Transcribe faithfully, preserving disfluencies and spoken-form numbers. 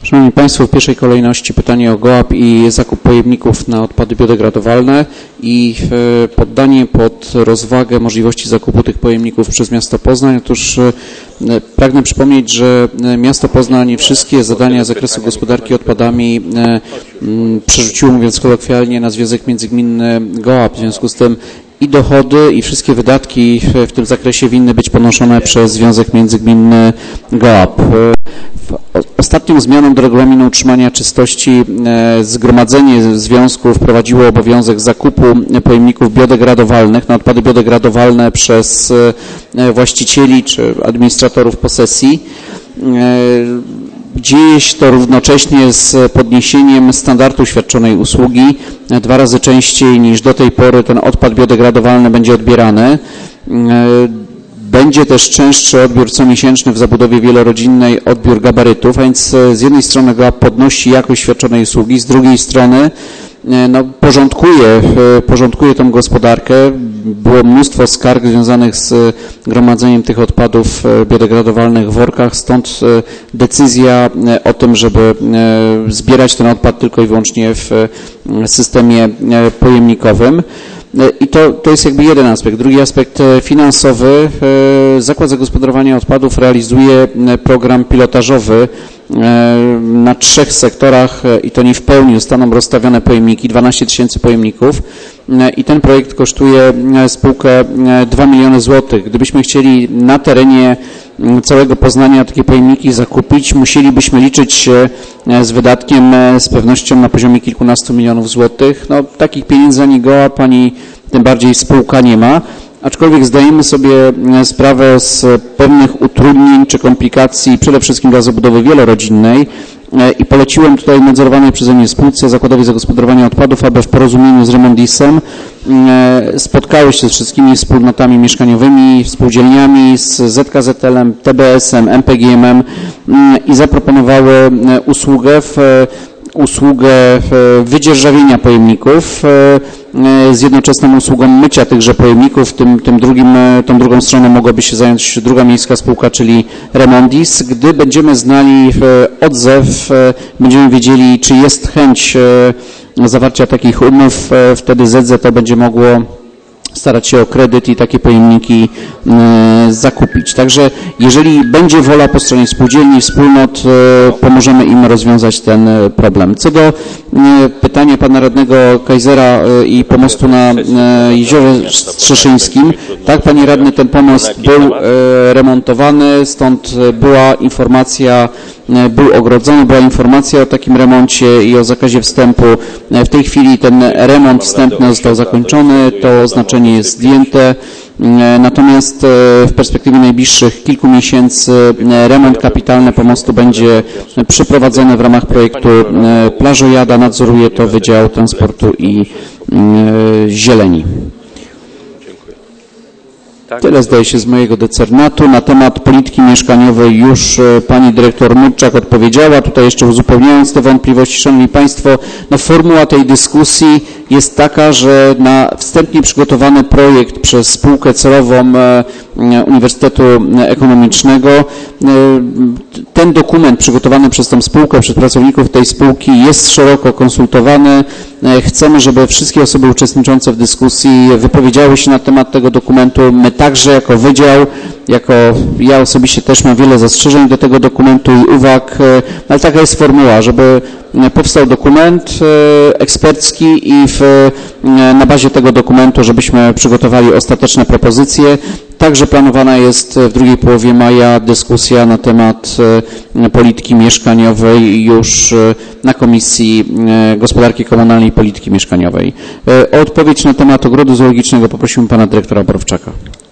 Szanowni Państwo, w pierwszej kolejności pytanie o gołap i zakup pojemników na odpady biodegradowalne i poddanie pod rozwagę możliwości zakupu tych pojemników przez miasto Poznań. Otóż pragnę przypomnieć, że miasto Poznań wszystkie zadania z zakresu gospodarki odpadami przerzuciło, mówiąc kolokwialnie, na Związek Międzygminny Gołap. W związku z tym i dochody, i wszystkie wydatki w tym zakresie winny być ponoszone przez Związek Międzygminny Gołap. Ostatnią zmianą do regulaminu utrzymania czystości zgromadzenie związku wprowadziło obowiązek zakupu pojemników biodegradowalnych na odpady biodegradowalne przez właścicieli czy administratorów posesji. Dzieje się to równocześnie z podniesieniem standardu świadczonej usługi. Dwa razy częściej niż do tej pory ten odpad biodegradowalny będzie odbierany. Będzie też częstszy odbiór comiesięczny w zabudowie wielorodzinnej, odbiór gabarytów, a więc z jednej strony gołap podnosi jakość świadczonej usługi, z drugiej strony no, porządkuje, porządkuje tą gospodarkę. Było mnóstwo skarg związanych z gromadzeniem tych odpadów biodegradowalnych w workach, stąd decyzja o tym, żeby zbierać ten odpad tylko i wyłącznie w systemie pojemnikowym. I to, to jest jakby jeden aspekt. Drugi aspekt finansowy. Zakład Zagospodarowania Odpadów realizuje program pilotażowy na trzech sektorach i to nie w pełni zostaną rozstawione pojemniki, dwanaście tysięcy pojemników i ten projekt kosztuje spółkę dwa miliony złotych. Gdybyśmy chcieli na terenie całego Poznania takie pojemniki zakupić, musielibyśmy liczyć się z wydatkiem z pewnością na poziomie kilkunastu milionów złotych. No, takich pieniędzy ani gołap, ani tym bardziej spółka nie ma. Aczkolwiek zdajemy sobie sprawę z pewnych utrudnień czy komplikacji, przede wszystkim dla zabudowy wielorodzinnej i poleciłem tutaj nadzorowanej przeze mnie spółce Zakładowi Zagospodarowania Odpadów, aby w porozumieniu z Remondisem spotkały się z wszystkimi wspólnotami mieszkaniowymi, spółdzielniami, z Z K Z L em, T B S em, M P G M em i zaproponowały usługę w usługę wydzierżawienia pojemników z jednoczesną usługą mycia tychże pojemników. Tym, tym drugim, tą drugą stroną mogłaby się zająć druga miejska spółka, czyli Remondis. Gdy będziemy znali odzew, będziemy wiedzieli, czy jest chęć zawarcia takich umów, wtedy Z Z T będzie mogło starać się o kredyt i takie pojemniki y, zakupić. Także jeżeli będzie wola po stronie spółdzielni, wspólnot, y, pomożemy im rozwiązać ten problem. Co do y, pytania pana radnego Kajzera y, i pomostu na y, Jeziorze Strzeszyńskim, tak, panie radny, ten pomost był y, remontowany, stąd była informacja, był ogrodzony, była informacja o takim remoncie i o zakazie wstępu. W tej chwili ten remont wstępny został zakończony, to oznaczenie jest zdjęte, natomiast w perspektywie najbliższych kilku miesięcy remont kapitalny pomostu będzie przeprowadzony w ramach projektu Plażojada. Nadzoruje to Wydział Transportu i Zieleni. Tyle zdaje się z mojego decernatu. Na temat polityki mieszkaniowej już pani dyrektor Murczak odpowiedziała. Tutaj jeszcze uzupełniając te wątpliwości, szanowni państwo, no formuła tej dyskusji jest taka, że na wstępnie przygotowany projekt przez spółkę celową Uniwersytetu Ekonomicznego, ten dokument przygotowany przez tę spółkę, przez pracowników tej spółki jest szeroko konsultowany. Chcemy, żeby wszystkie osoby uczestniczące w dyskusji wypowiedziały się na temat tego dokumentu. My także jako wydział, jako ja osobiście też mam wiele zastrzeżeń do tego dokumentu i uwag, ale taka jest formuła, żeby powstał dokument ekspercki i w, na bazie tego dokumentu, żebyśmy przygotowali ostateczne propozycje. Także planowana jest w drugiej połowie maja dyskusja na temat polityki mieszkaniowej już na Komisji Gospodarki Komunalnej i Polityki Mieszkaniowej. O odpowiedź na temat ogrodu zoologicznego poprosimy pana dyrektora Borowczaka.